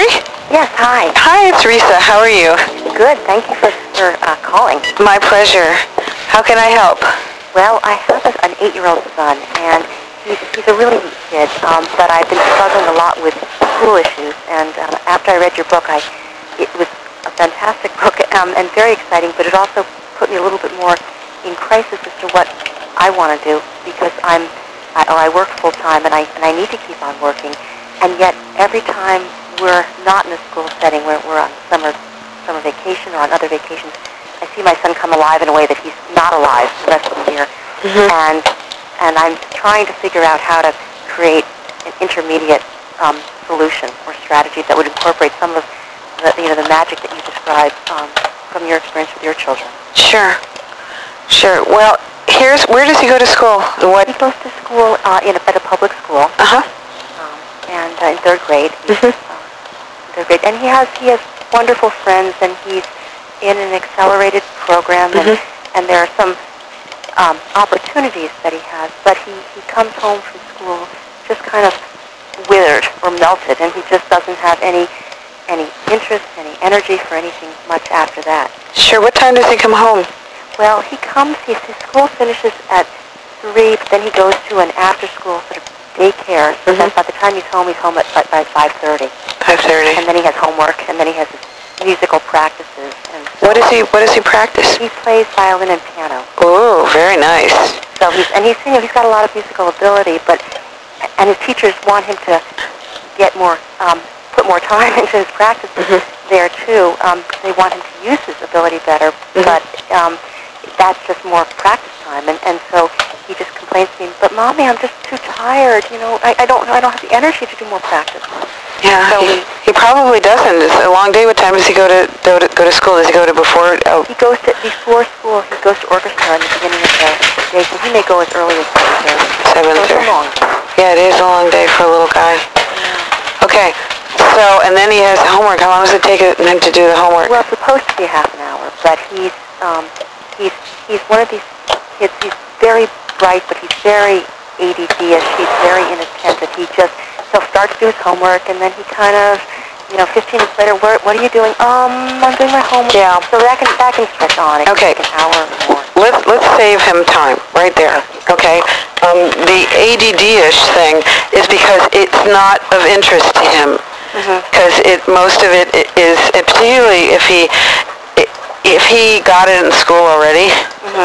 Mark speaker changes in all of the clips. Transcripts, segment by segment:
Speaker 1: Lori?
Speaker 2: Yes, hi.
Speaker 1: Hi, it's Risa. How are you?
Speaker 2: Good. Thank you for calling.
Speaker 1: My pleasure. How can I help?
Speaker 2: Well, I have an 8-year-old son, and he's a really neat kid, but I've been struggling a lot with school issues, and after I read your book, it was a fantastic book and very exciting, but it also put me a little bit more in crisis as to what I want to do, because I work full-time, and I need to keep on working, and yet every time we're not in a school setting, where we're on summer vacation or on other vacations, I see my son come alive in a way that he's not alive the rest of the year. Mm-hmm. And I'm trying to figure out how to create an intermediate solution or strategy that would incorporate some of the magic that you described from your experience with your children.
Speaker 1: Sure. Well, where does he go to school? What?
Speaker 2: He goes to school at a public school. And in 3rd grade. Third grade, and he has wonderful friends, and he's in an accelerated program, and there are some opportunities that he has, but he comes home from school just kind of withered or melted, and he just doesn't have any interest, any energy for anything much after that.
Speaker 1: Sure. What time does he come home?
Speaker 2: Well, his school finishes at 3, but then he goes to an after-school sort of daycare, so that by the time he's home at by 5:30.
Speaker 1: 5:30.
Speaker 2: And then he has homework, and then he has his musical practices. And so
Speaker 1: what does he practice?
Speaker 2: He plays violin and piano.
Speaker 1: Oh, very nice.
Speaker 2: So he's got a lot of musical ability, and his teachers want him to get more, put more time into his practices there too. They want him to use his ability better, but that's just more practice time, and so he just complains to me, but Mommy, I'm just too tired. I don't have the energy to do more practice.
Speaker 1: Yeah, so he probably doesn't. It's a long day. What time does he go to school? Does he go to before? Oh.
Speaker 2: He goes before school. He goes to orchestra in the beginning of the day, so he may go as early as 7:30.
Speaker 1: 7:30.
Speaker 2: So it's a long day.
Speaker 1: Yeah, it is a long day for a little guy. Yeah. Okay, so and then he has homework. How long does it take him to do the homework?
Speaker 2: Well, it's supposed to be half an hour, but he's one of these kids. He's very bright, but he's very ADD-ish. He's very inattentive. He'll start to do his homework, and then he kind of, 15 minutes later, what are you doing? I'm doing my homework.
Speaker 1: Yeah.
Speaker 2: So that can stretch on. It can take an hour or more.
Speaker 1: Let's save him time right there. Okay. The ADD-ish thing is because it's not of interest to him. Because most of it is, and particularly if he got it in school already,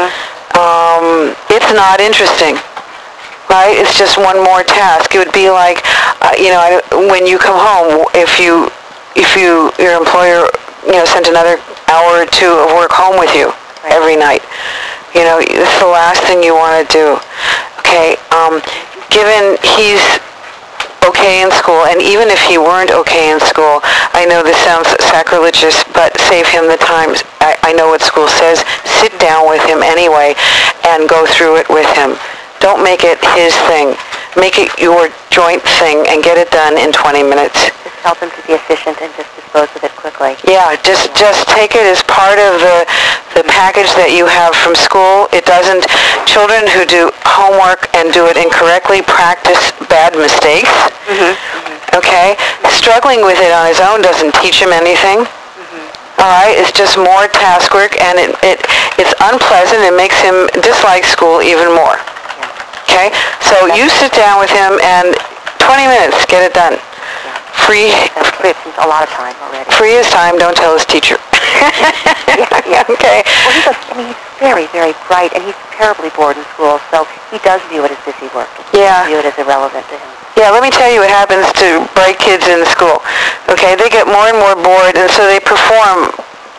Speaker 1: it's not interesting. Right? It's just one more task. It would be like, when you come home, if your employer, sent another hour or 2 of work home with you every night, it's the last thing you want to do. Okay. Given he's okay in school, and even if he weren't okay in school, I know this sounds sacrilegious, but save him the time. I know what school says. Sit down with him anyway and go through it with him. Don't make it his thing. Make it your joint thing and get it done in 20 minutes.
Speaker 2: Just help him to be efficient and just dispose of it quickly.
Speaker 1: Yeah, just take it as part of the package that you have from school. Children who do homework and do it incorrectly practice bad mistakes. Okay? Struggling with it on his own doesn't teach him anything. All right? It's just more task work, and it's unpleasant. It makes him dislike school even more. Okay? So you sit down with him and 20 minutes, get it done. Free.
Speaker 2: That's a lot of time already.
Speaker 1: Free his time, don't tell his teacher.
Speaker 2: Yeah.
Speaker 1: Okay.
Speaker 2: Well, he's very, very bright, and he's terribly bored in school, so he does view it as busy work. He doesn't view it as irrelevant to him.
Speaker 1: Yeah, let me tell you what happens to bright kids in school. Okay, they get more and more bored, and so they perform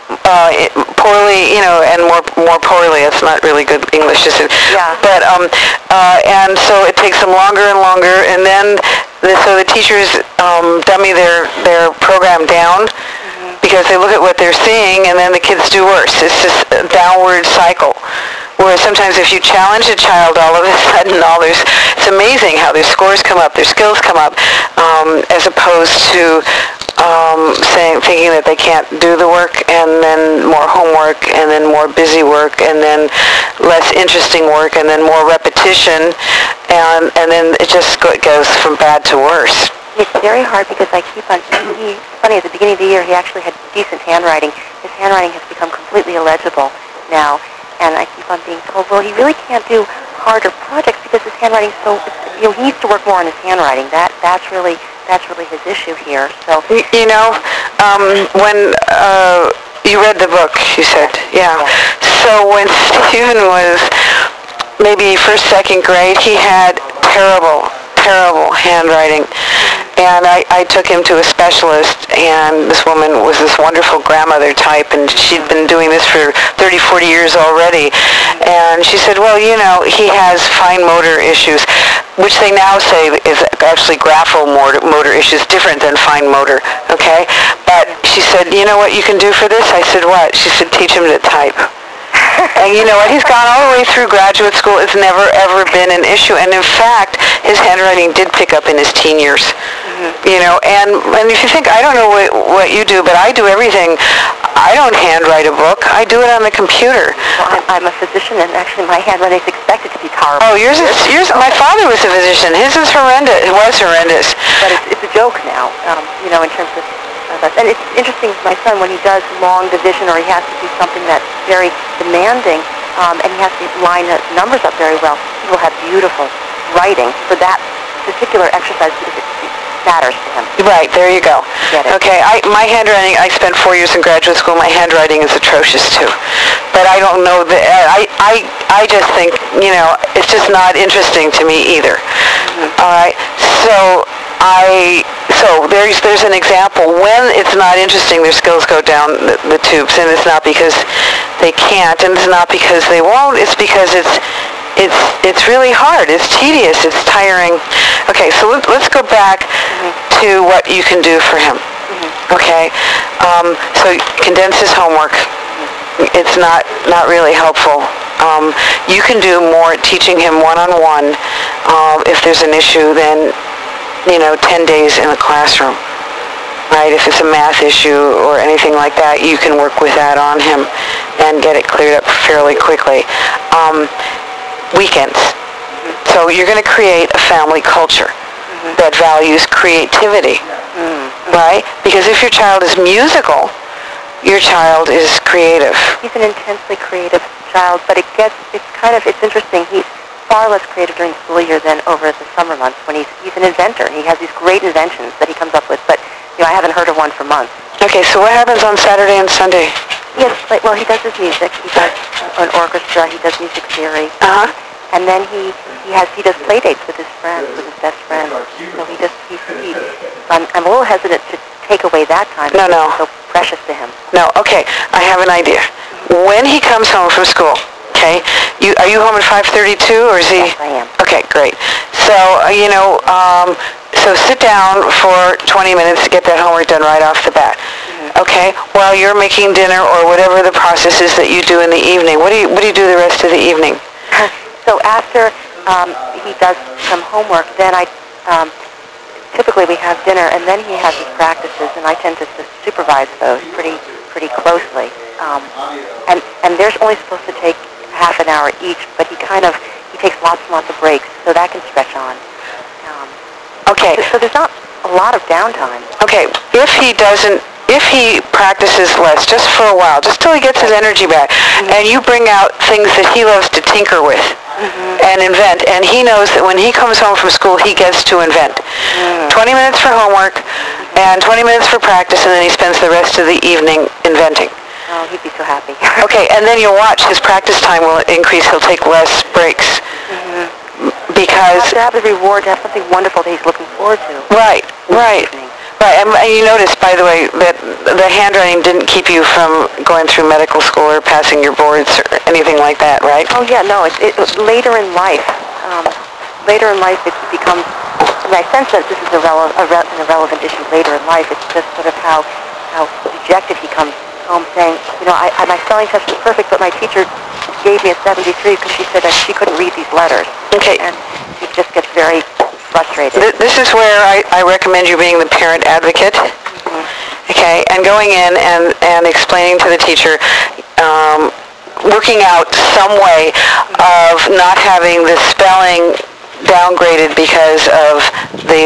Speaker 1: poorly, and more poorly. It's not really good English, is it?
Speaker 2: Yeah.
Speaker 1: But and so it takes them longer and longer, and then so the teachers dummy their program down because they look at what they're seeing, and then the kids do worse. It's this downward cycle. Whereas sometimes if you challenge a child, all of a sudden it's amazing how their scores come up, their skills come up, as opposed to thinking that they can't do the work, and then more homework, and then more busy work, and then less interesting work, and then more repetition, and then it just goes from bad to worse.
Speaker 2: It's very hard because I keep on, it's funny, at the beginning of the year he actually had decent handwriting. His handwriting has become completely illegible now, and I keep on being told, well, he really can't do harder projects because his handwriting's so, he needs to work more on his handwriting. That's really his issue here. So,
Speaker 1: when you read the book, you said, yeah. So when Stephen was maybe first, second grade, he had terrible handwriting. And I took him to a specialist, and this woman was this wonderful grandmother type, and she'd been doing this for 30, 40 years already. And she said, well, he has fine motor issues, which they now say is actually graphomotor issues, different than fine motor, okay? But she said, you know what you can do for this? I said, what? She said, teach him to type. And you know what? He's gone all the way through graduate school. It's never, ever been an issue. And in fact, his handwriting did pick up in his teen years. And if you think, I don't know what you do, but I do everything. I don't handwrite a book. I do it on the computer.
Speaker 2: Well, I'm a physician, and actually my handwriting is expected to be horrible.
Speaker 1: Oh, yours. My father was a physician. His is horrendous. It was horrendous.
Speaker 2: But it's a joke now, in terms of that. And it's interesting with my son, when he does long division or he has to do something that's very demanding, and he has to line the numbers up very well, he will have beautiful writing for that particular exercise because it matters to him.
Speaker 1: Right, there you go.
Speaker 2: Get it.
Speaker 1: Okay, my handwriting, I spent 4 years in graduate school. My handwriting is atrocious too. But I don't know, I just think, it's just not interesting to me either. All right, so there's an example. When it's not interesting, their skills go down the tubes, and it's not because they can't, and it's not because they won't, it's because it's really hard. It's tedious. It's tiring. Okay, so let's go back to what you can do for him. Okay, so condense his homework. It's not really helpful. You can do more teaching him one-on-one if there's an issue than 10 days in the classroom. Right? If it's a math issue or anything like that, you can work with that on him and get it cleared up fairly quickly. Weekends. So you're going to create a family culture that values creativity, right? Because if your child is musical, your child is creative.
Speaker 2: He's an intensely creative child, but it's interesting. He's far less creative during the school year than over the summer months when he's an inventor. He has these great inventions that he comes up with, but I haven't heard of one for months.
Speaker 1: Okay, so what happens on Saturday and Sunday?
Speaker 2: Yes, he does his music. He does an orchestra. He does music theory. And then he does play dates with his friends, with his best friend. So I'm a little hesitant to take away that time.
Speaker 1: No.
Speaker 2: It's so precious to him.
Speaker 1: No, okay, I have an idea. When he comes home from school, okay, are you home at 5:32 or is he?
Speaker 2: Yes, I am.
Speaker 1: Okay, great. So, so sit down for 20 minutes to get that homework done right off the bat. Okay, while you're making dinner or whatever the process is that you do in the evening. What do you do the rest of the evening?
Speaker 2: So after he does some homework, then typically we have dinner, and then he has his practices, and I tend to supervise those pretty closely. And they're only supposed to take half an hour each, but he takes lots and lots of breaks, so that can stretch on.
Speaker 1: Okay.
Speaker 2: So there's not a lot of downtime.
Speaker 1: Okay, if he practices less, just for a while, just till he gets his energy back, and you bring out things that he loves to tinker with and invent, and he knows that when he comes home from school, he gets to invent. 20 minutes for homework and 20 minutes for practice, and then he spends the rest of the evening inventing.
Speaker 2: Oh, he'd be so happy.
Speaker 1: Okay, and then you'll watch his practice time will increase. He'll take less breaks. Because
Speaker 2: to have the reward, to have something wonderful that he's looking forward to.
Speaker 1: Right. And you notice, by the way, that the handwriting didn't keep you from going through medical school or passing your boards or anything like that, right?
Speaker 2: Oh, yeah, no. It's later in life. Later in life, it becomes, I sense that this is an irrelevant issue later in life. It's just sort of how dejected he comes home saying, my spelling test was perfect, but my teacher gave me a 73 because she said that she couldn't read these letters.
Speaker 1: Okay.
Speaker 2: And he just gets very frustrated.
Speaker 1: This is where I recommend you being the parent advocate, okay, and going in and explaining to the teacher, working out some way of not having the spelling downgraded because of the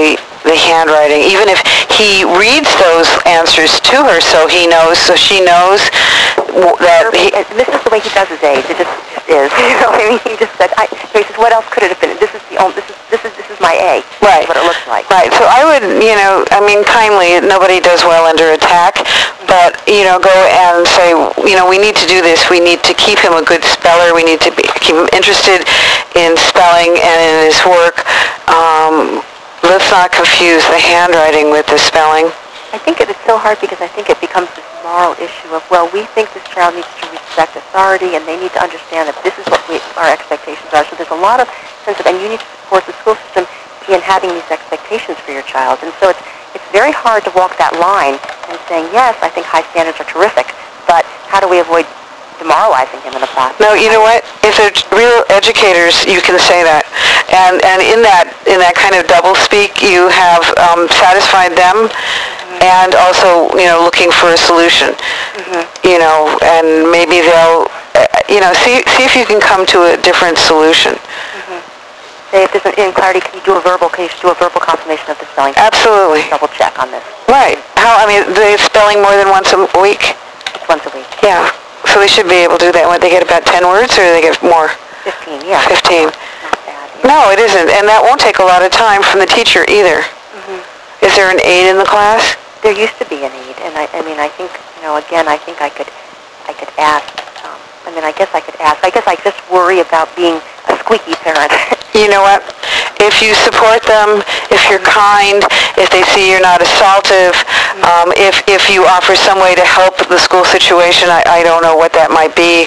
Speaker 1: the handwriting, even if he reads those answers to her so he knows, so she knows that he...
Speaker 2: This is the way he does his A's. It just is. You know, I mean, he just said, he says, what else could it have been? This is my A.
Speaker 1: Right.
Speaker 2: This is what it looks like.
Speaker 1: Right. So I would, kindly, nobody does well under attack, but, go and say, we need to do this. We need to keep him a good speller. We need to keep him interested in spelling and in his work. Let's not confuse the handwriting with the spelling.
Speaker 2: I think it is so hard because I think it becomes this moral issue of, well, we think this child needs to respect authority and they need to understand that this is what our expectations are. So there's a lot of sense of, and you need to support the school system in having these expectations for your child. And so it's very hard to walk that line and saying, yes, I think high standards are terrific, but how do we avoid demoralizing him in the process?
Speaker 1: No, you know what? If they're real educators, you can say that. And in that kind of double speak, you have satisfied them and also, looking for a solution. And maybe they'll, see if you can come to a different solution.
Speaker 2: Say if there's an clarity, can you do a verbal confirmation of the spelling?
Speaker 1: Absolutely.
Speaker 2: Double check on this.
Speaker 1: Right. They're spelling more than once a week?
Speaker 2: It's once a week.
Speaker 1: Yeah. So they should be able to do that. When they get about 10 words, or do they get more?
Speaker 2: 15, yeah.
Speaker 1: 15.
Speaker 2: Not bad. Yeah.
Speaker 1: No, it isn't. And that won't take a lot of time from the teacher either. Is there an aide in the class?
Speaker 2: There used to be an aide, and I think, again, I think I could ask. I guess I just worry about being a squeaky parent.
Speaker 1: You know what? If you support them, if you're kind, if they see you're not assaultive, if you offer some way to help the school situation, I don't know what that might be.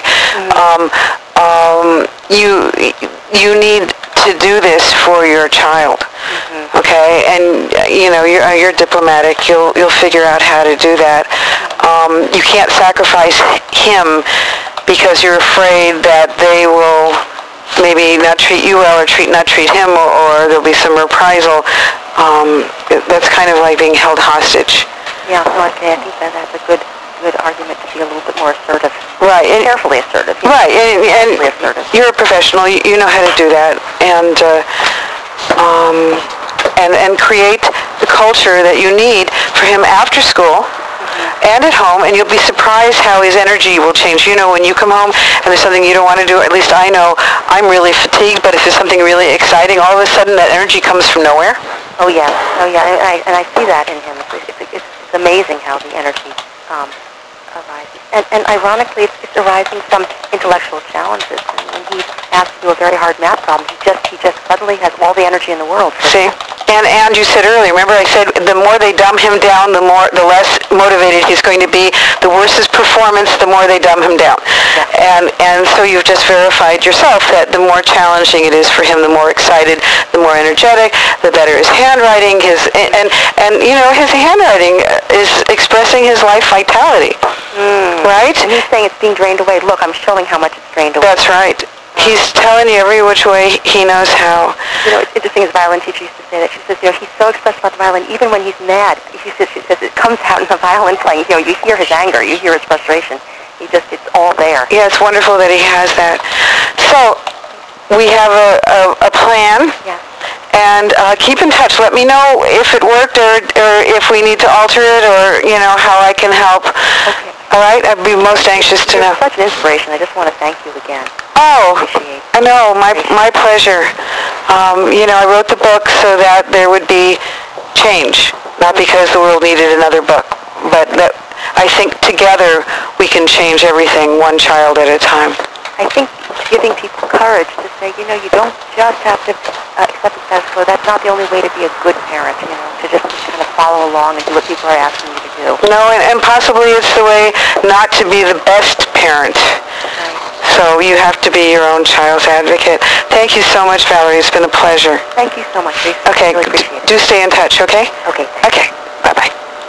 Speaker 1: You need to do this for your child. Okay, and you're diplomatic. You'll figure out how to do that. You can't sacrifice him because you're afraid that they will maybe not treat you well or not treat him, or there'll be some reprisal. That's kind of like being held hostage.
Speaker 2: Yeah, no, okay, I think that's a good argument to be a little bit more assertive.
Speaker 1: Right. And
Speaker 2: carefully assertive.
Speaker 1: Right, and
Speaker 2: assertive.
Speaker 1: You're a professional. You know how to do that, and create the culture that you need for him after school. And at home, and you'll be surprised how his energy will change. When you come home and there's something you don't want to do, at least I know I'm really fatigued, but if there's something really exciting, all of a sudden that energy comes from nowhere.
Speaker 2: Oh, yeah, and I see that in him. It's amazing how the energy arises. And ironically, it's arising from intellectual challenges. And when he's asked to do a very hard math problem, he just suddenly has all the energy in the world.
Speaker 1: See? And you said earlier, remember I said the more they dumb him down, the less motivated he's going to be. The worse his performance, the more they dumb him down. Yeah. And so you've just verified yourself that the more challenging it is for him, the more excited, the more energetic, the better his handwriting. His handwriting is expressing his life vitality. Right?
Speaker 2: And he's saying it's being drained away. Look, I'm showing how much it's drained away.
Speaker 1: That's right. He's telling you every which way he knows how.
Speaker 2: It's interesting, his violin teacher used to say that. She says, he's so expressive about the violin, even when he's mad. She says it comes out in the violin playing. You hear his anger, you hear his frustration. It's all there.
Speaker 1: Yeah, it's wonderful that he has that. So, we have a plan.
Speaker 2: Yeah.
Speaker 1: And keep in touch. Let me know if it worked or if we need to alter it or, how I can help.
Speaker 2: Okay.
Speaker 1: All right? I'd be most anxious to know.
Speaker 2: You're such an inspiration. I just want to thank you again.
Speaker 1: Oh, I know. My pleasure. I wrote the book so that there would be change, not because the world needed another book, but that I think together we can change everything one child at a time.
Speaker 2: I think giving people courage to say, you don't just have to accept the status quo. That's not the only way to be a good parent, to just kind of follow along and do what people are asking you to do.
Speaker 1: No, and possibly it's the way not to be the best parent.
Speaker 2: Right.
Speaker 1: So you have to be your own child's advocate. Thank you so much, Valerie. It's been a pleasure.
Speaker 2: Thank you so much, Lisa.
Speaker 1: Okay,
Speaker 2: I really appreciate it.
Speaker 1: Do stay in touch, okay?
Speaker 2: Okay.
Speaker 1: Okay, bye-bye.